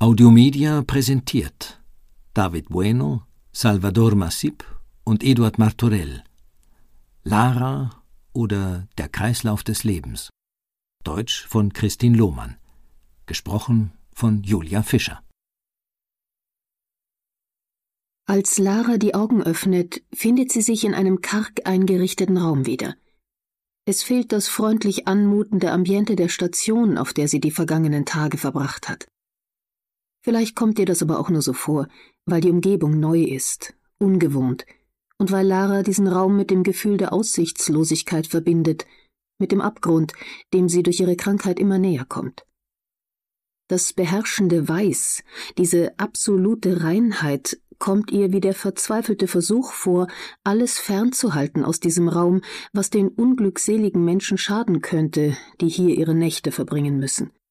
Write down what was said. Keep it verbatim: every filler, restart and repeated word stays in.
Audiomedia präsentiert David Bueno, Salvador Masip und Eduard Martorell. Lara oder Der Kreislauf des Lebens. Deutsch von Christine Lohmann. Gesprochen von Julia Fischer. Als Lara die Augen öffnet, findet sie sich in einem karg eingerichteten Raum wieder. Es fehlt das freundlich anmutende Ambiente der Station, auf der sie die vergangenen Tage verbracht hat. Vielleicht kommt ihr das aber auch nur so vor, weil die Umgebung neu ist, ungewohnt, und weil Lara diesen Raum mit dem Gefühl der Aussichtslosigkeit verbindet, mit dem Abgrund, dem sie durch ihre Krankheit immer näher kommt. Das beherrschende Weiß, diese absolute Reinheit, kommt ihr wie der verzweifelte Versuch vor, alles fernzuhalten aus diesem Raum, was den unglückseligen Menschen schaden könnte, die hier ihre Nächte verbringen müssen.